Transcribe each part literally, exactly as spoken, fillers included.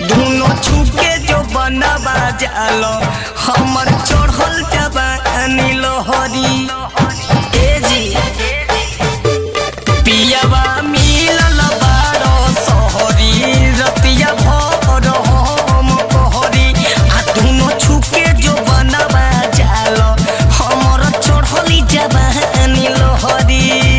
दोनों छुके जो बनवा जालो हमर चढ़ल जवानी लोहरी ए जी पियावा मिलल बारो सोहरी रतिया भर हम कोहरी आ दोनों छुके जो बनवा जालो हमर चढ़ल जवानी लोहरी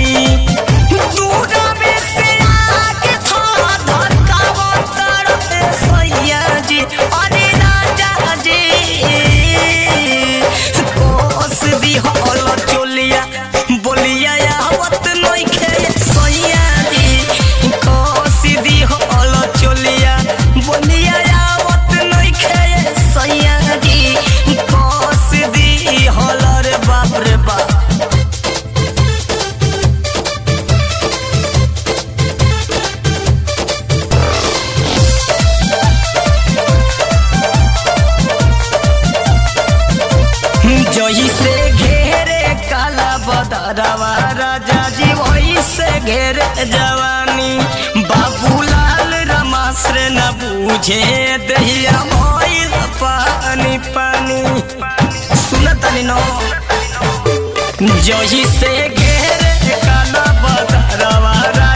जही से घेरे काला बदरवा राजा जी वही से घेरे जवानी बाबूलाल रमाश्र न बूझे दहिया मोइल पानी पानी सुनतनी नो जही से घेरे काला बदरवा